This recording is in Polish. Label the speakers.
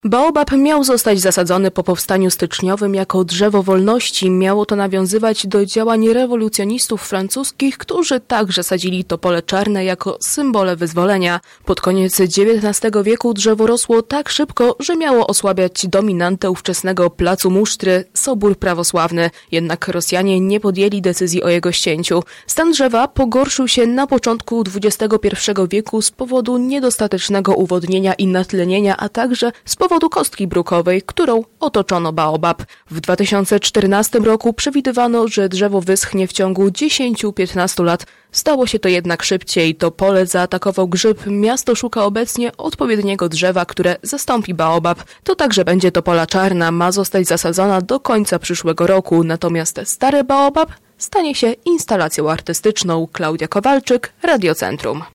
Speaker 1: Baobab miał zostać zasadzony po powstaniu styczniowym jako drzewo wolności. Miało to nawiązywać do działań rewolucjonistów francuskich, którzy także sadzili topole czarne jako symbole wyzwolenia. Pod koniec XIX wieku drzewo rosło tak szybko, że miało osłabiać dominantę ówczesnego placu Musztry, Sobór Prawosławny. Jednak Rosjanie nie podjęli decyzji o jego ścięciu. Stan drzewa pogorszył się na początku XXI wieku z powodu niedostatecznego uwodnienia i natlenienia, a także z powodu kostki brukowej, którą otoczono baobab. W 2014 roku przewidywano, że drzewo wyschnie w ciągu 10-15 lat. Stało się to jednak szybciej. Topole zaatakował grzyb. Miasto szuka obecnie odpowiedniego drzewa, które zastąpi baobab. To także będzie topola czarna. Ma zostać zasadzona do końca przyszłego roku. Natomiast stary baobab stanie się instalacją artystyczną. Klaudia Kowalczyk, Radiocentrum.